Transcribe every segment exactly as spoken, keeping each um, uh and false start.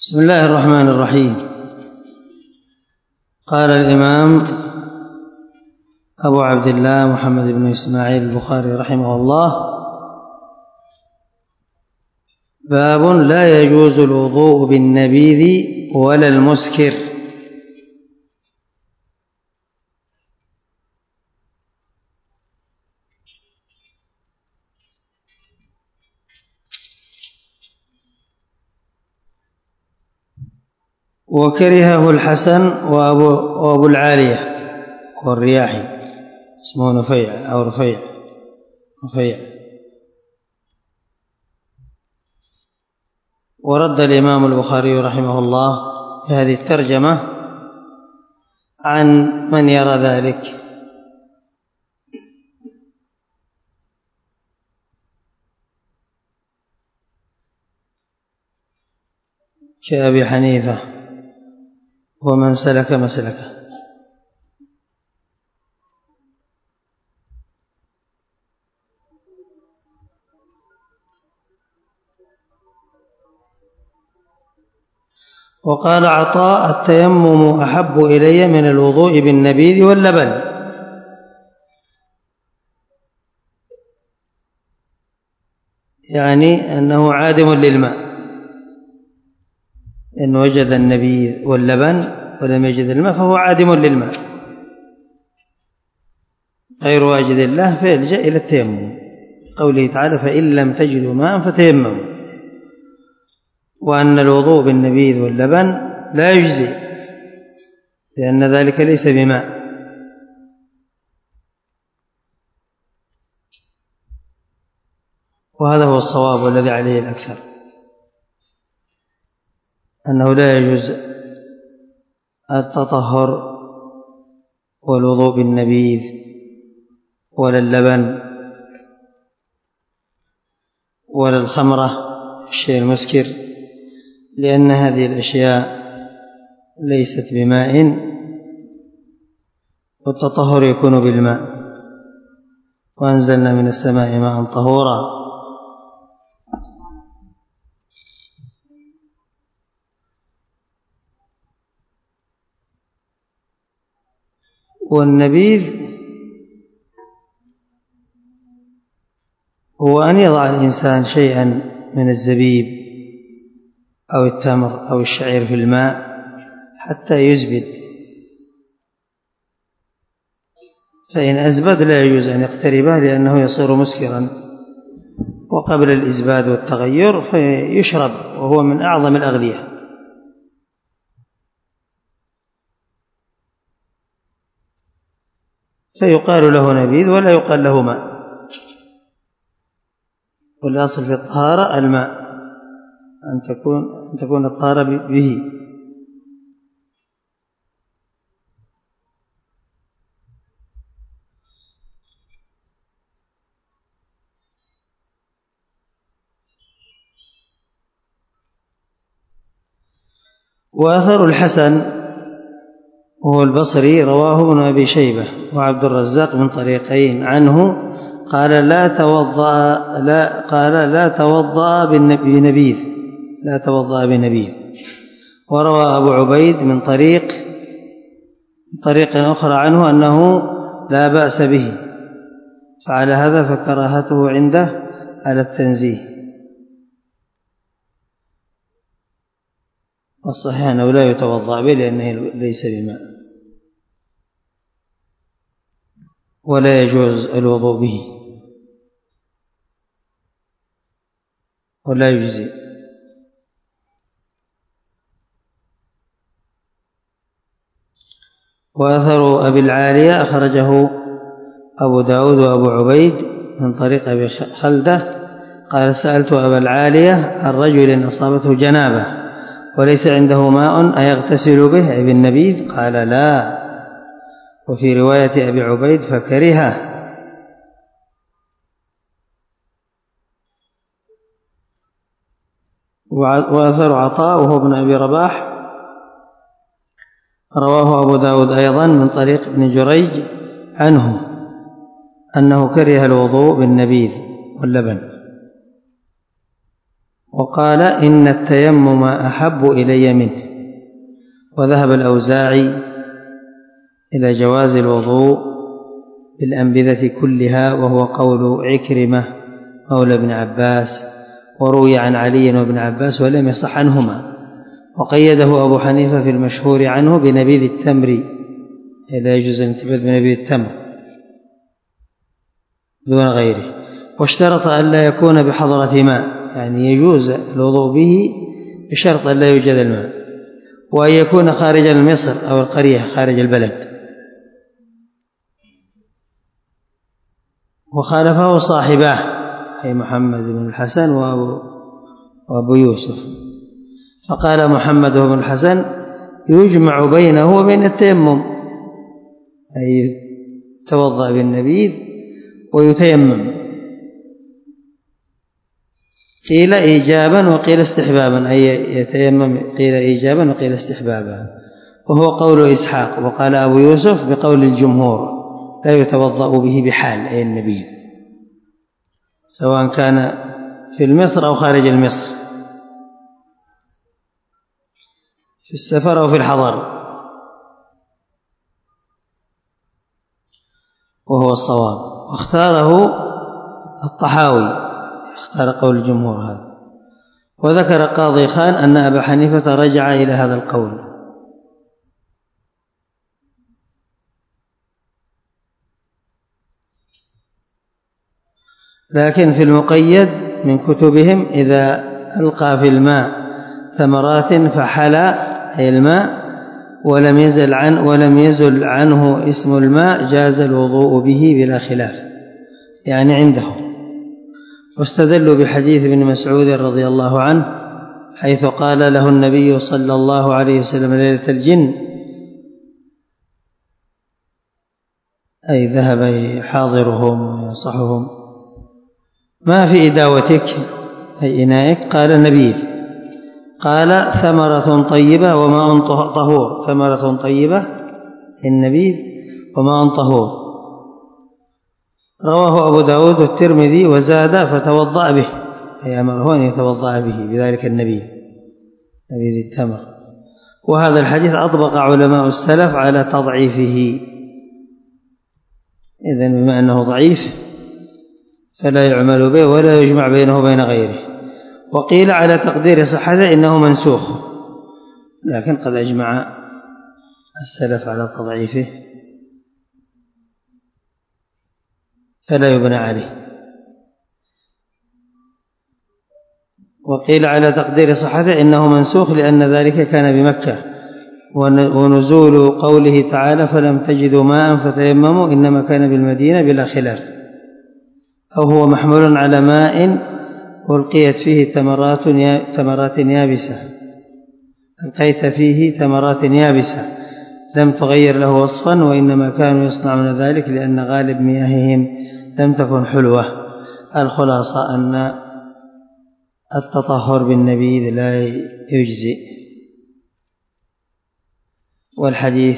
بسم الله الرحمن الرحيم. قال الإمام أبو عبد الله محمد بن إسماعيل البخاري رحمه الله: باب لا يجوز الوضوء بالنبيذ ولا المسكر. وكرهه الحسن وأبو, وأبو العالية والرياحي، اسمه نفيع أو رفيع رفيع ورد الإمام البخاري رحمه الله في هذه الترجمة عن من يرى ذلك، كأبي حنيفة ومن سلك مسلكه. وقال عطاء: التيمم أحب إلي من الوضوء بالنبيذ واللبن. يعني أنه عادم للماء، إن وجد النبيذ واللبن ولم يجد الماء فهو عادم للماء غير واجد الله، فيلجأ إلى التيمم، قوله تعالى: فإن لم تجدوا ماء فتيمموا. وأن الوضوء بالنبيذ واللبن لا يجزي، لأن ذلك ليس بماء. وهذا هو الصواب والذي عليه الأكثر، أنه لا يجوز التطهر والوضوء بالنبيذ ولا اللبن ولا الخمرة الشيء المسكر، لأن هذه الأشياء ليست بماء، والتطهر يكون بالماء. وأنزلنا من السماء ماء طهورا. والنبيذ هو أن يضع الإنسان شيئا من الزبيب أو التمر أو الشعير في الماء حتى يزبد، فإن أزبد لا يجوز أن يقتربه لأنه يصير مسكرا، وقبل الإزباد والتغير فيشرب، وهو من أعظم الأغذية. فيقال له نبيذ ولا يقال له ماء، والأصل في الطهارة الماء، أن تكون أن تكون الطهارة به. وأثر الحسن وهو البصري رواه ابن أبي شيبة وعبد الرزاق من طريقين عنه، قال لا توضأ لا قال لا توضأ بنبيذ لا توضأ بنبيذ. وروى أبو عبيد من طريق طريق أخرى عنه أنه لا بأس به، فعلى هذا فكراهته عنده على التنزيه. والصحيح أنه لا يتوضأ به لأنه ليس بماء، ولا يجوز الوضوء به ولا يجزي. وأثر أبي العالية أخرجه أبو داود وأبو عبيد من طريق أبي خلدة قال: سألت أبا العالية عن رجل أصابته جنابة وليس عنده ماء أيغتسل به أي بالنبيذ؟ قال: لا. وفي رواية أبي عبيد: فكرهه. وأثر عطاء وهو ابن أبي رباح رواه أبو داود أيضا من طريق ابن جريج عنه أنه كره الوضوء بالنبيذ واللبن. وقال إن التيمم أحب إلي منه. وذهب الأوزاعي إلى جواز الوضوء بالأنبذة كلها، وهو قول عكرمة مولى ابن عباس، وروي عن علي وابن عباس ولم يصح عنهما. وقيده أبو حنيفة في المشهور عنه بنبيذ التمر، لا يجوز الانتباذ بنبيذ التمر دون غيره. واشترط أن لا يكون بحضرة ماء، يعني يجوز الوضوء به بشرط أن لا يوجد الماء، وأن يكون خارج المصر أو القرية خارج البلد. وخالفه صاحباه أي محمد بن الحسن وأبو, وأبو يوسف، فقال محمد بن الحسن يجمع بينه وبين التيمم، أي يتوضأ بالنبيذ ويتيمم. قيل إيجابا وقيل استحبابا، أي يتيمم قيل إيجابا وقيل استحبابا، وهو قول إسحاق. وقال أبو يوسف بقول الجمهور لا يتوضأ به بحال، أي النبيذ، سواء كان في المصر أو خارج المصر، في السفر أو في الحضر، وهو الصواب. واختاره الطحاوي، اختار قول الجمهور هذا. وذكر قاضي خان أن أبا حنيفة رجع إلى هذا القول. لكن في المقيد من كتبهم إذا ألقى في الماء ثمرات فحلى أي الماء ولم يزل عن ولم يزل عنه اسم الماء جاز الوضوء به بلا خلاف، يعني عنده. واستدلوا بحديث ابن مسعود رضي الله عنه حيث قال له النبي صلى الله عليه وسلم ليلة الجن، أي ذهب حاضرهم وينصحهم، ما في إداوتك أي إنائك؟ قال النبي، قال ثمرة طيبة وماء طهور. ثمرة طيبة النبيذ وماء طهور. رواه أبو داود والترمذي وزاد فتوضأ به، أي أمره أن يتوضأ به بذلك النبيذ، نبيذ التمر. وهذا الحديث أطبق علماء السلف على تضعيفه، إذن بما أنه ضعيف فلا يعمل به ولا يجمع بينه وبين غيره. وقيل على تقدير صحته إنه منسوخ، لكن قد أجمع السلف على تضعيفه فلا يبنى عليه. وقيل على تقدير صحته إنه منسوخ لأن ذلك كان بمكة، ونزول قوله تعالى فلم تجدوا ماء فتيمموا إنما كان بالمدينة بلا خلاف، أو هو محمول على ماء ألقيت فيه ثمرات ثمرات يابسة ألقيت فيه ثمرات يابسة لم تغير له وصفا، وإنما كانوا يصنعون ذلك لأن غالب مياههم لم تكن حلوة. الخلاصة أن التطهر بالنبيذ لا يجزئ. والحديث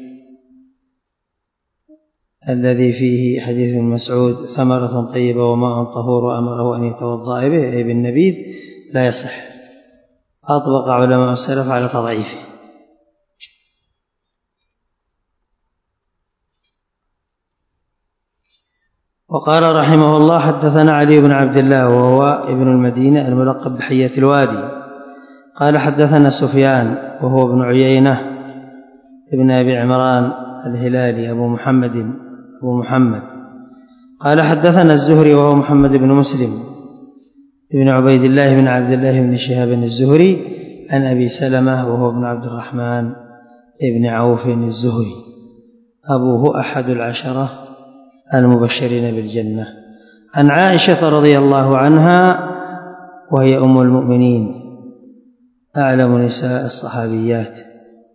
الذي فيه حديث ابن مسعود ثمرة طيبة وماء طهور وأمره أن يتوضأ به أي بالنبيذ لا يصح، أطبق علماء السلف على تضعيفه. وقال رحمه الله حدثنا علي بن عبد الله وهو ابن المدينة الملقب بحية الوادي، قال حدثنا سفيان وهو ابن عيينة ابن أبي عمران الهلالي أبو محمد أبو محمد قال حدثنا الزهري وهو محمد بن مسلم ابن عبيد الله بن عبد الله بن شهاب الزهري عن أبي سلمة وهو ابن عبد الرحمن ابن عوف الزهري، أبوه أحد العشرة المبشرين بالجنة، عن عائشة رضي الله عنها وهي أم المؤمنين أعلم نساء الصحابيات.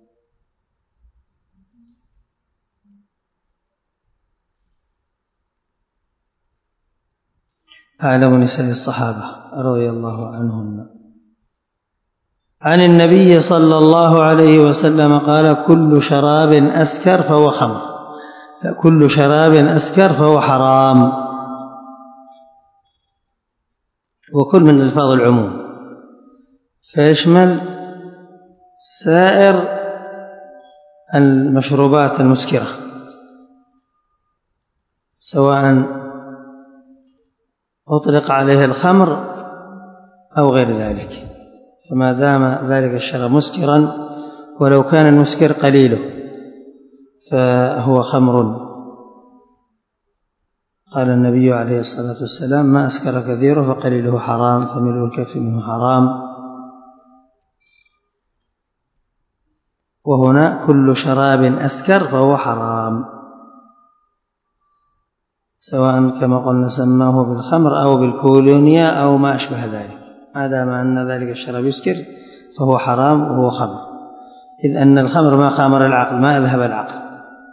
أعلم نساء الصحابة رضي الله عنهن. عن النبي صلى الله عليه وسلم قال كل شراب أسكر فهو خمر، كل شراب أسكر فهو حرام، وكل من ألفاظ العموم. فيشمل سائر المشروبات المسكرة سواء أطلق عليه الخمر أو غير ذلك، فما دام ذلك الشراب مسكرا ولو كان المسكر قليله فهو خمر. قال النبي عليه الصلاة والسلام: ما أسكر كثيره فقليله حرام، فملء الكف منه حرام. وهنا كل شراب أسكر فهو حرام، سواء كما قلنا سماه بالخمر أو بالكولونيا أو ما أشبه ذلك، ما دام أن ذلك الشراب يسكر فهو حرام وهو خمر، إذ أن الخمر ما خامر العقل، ما أذهب العقل.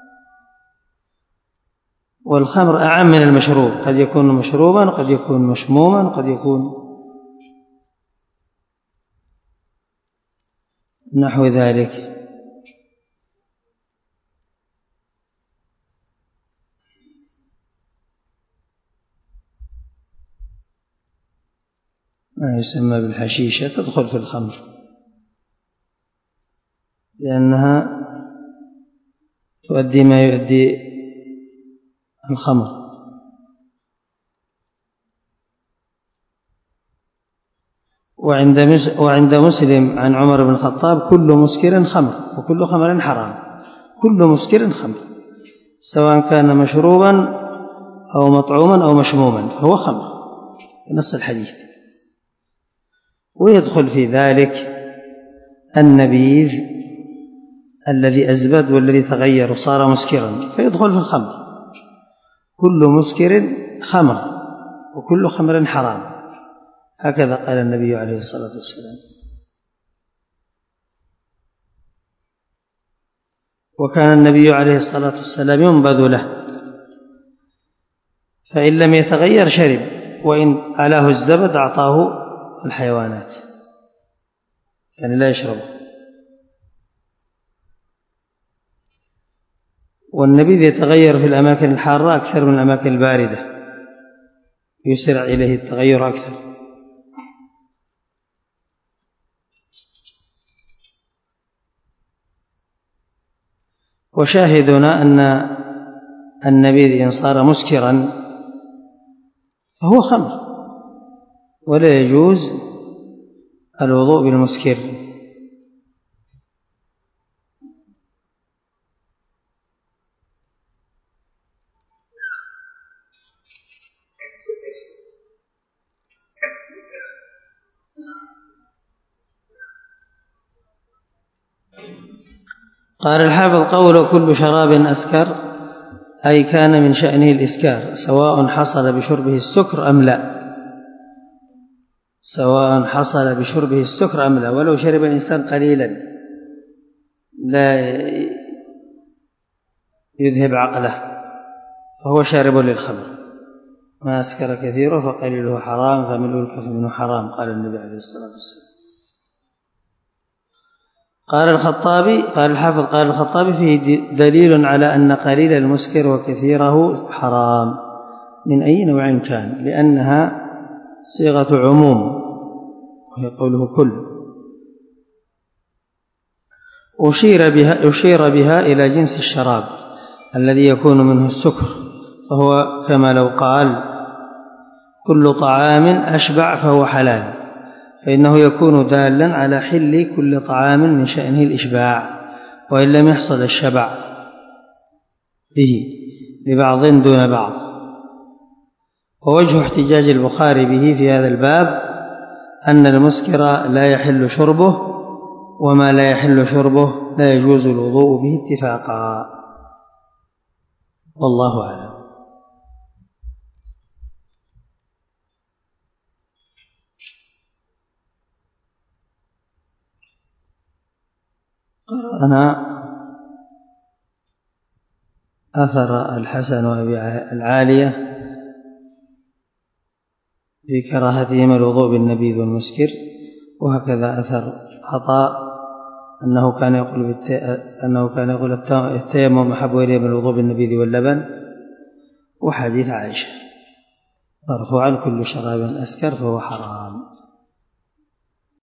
والخمر أعم من المشروب، قد يكون مشروبا قد يكون مشموما قد يكون نحو ذلك. ما يسمى بالحشيشة تدخل في الخمر لأنها تؤدي ما يؤدي الخمر. وعند مسلم عن عمر بن الخطاب: كل مسكر خمر وكل خمر حرام. كل مسكر خمر سواء كان مشروبا أو مطعوما أو مشموما فهو خمر نص الحديث. ويدخل في ذلك النبيذ الذي أزبد والذي تغير صار مسكرا فيدخل في الخمر. كل مسكر خمر وكل خمر حرام، هكذا قال النبي عليه الصلاة والسلام. وكان النبي عليه الصلاة والسلام ينبذ له، فإن لم يتغير شرب، وإن علاه الزبد أعطاه الحيوانات، يعني لا يشربه. والنبيذ يتغير في الأماكن الحارة أكثر من الأماكن الباردة، يسرع إليه التغير أكثر. وشاهدنا أن النبيذ إن صار مسكرا فهو خمر، ولا يجوز الوضوء بالمسكر. قال الحافظ: قول كل شراب أسكر أي كان من شأنه الإسكار، سواء حصل بشربه السكر أم لا، سواء حصل بشربه السكر أم لا. ولو شرب الإنسان قليلا لا يذهب عقله فهو شارب للخمر. ما أسكر كثيره فقليله حرام، فملء الكف منه حرام، قال النبي عليه الصلاة والسلام. قال الخطابي قال الحافظ قال الخطابي: فيه دليل على أن قليل المسكر وكثيره حرام من أي نوع كان، لأنها صيغة عموم وهي قوله كل. أشير بها, أشير بها إلى جنس الشراب الذي يكون منه السكر، فهو كما لو قال: كل طعام أشبع فهو حلال، فإنه يكون دالا على حل كل طعام من شأنه الإشباع، وإن لم يحصل الشبع به لبعض دون بعض. ووجه احتجاج البخاري به في هذا الباب أن المسكر لا يحل شربه، وما لا يحل شربه لا يجوز الوضوء به اتفاقا، والله أعلم. قرأنا أثر الحسن وأبي العالية في كراهتهما الوضوء بالنبيذ والمسكر، وهكذا أثر عطاء أنه كان يقول أنه كان يقول التيمم أحب إليه من الوضوء بالنبيذ واللبن، وحديث عائشة مرفوعا: كل شراب أسكر فهو حرام.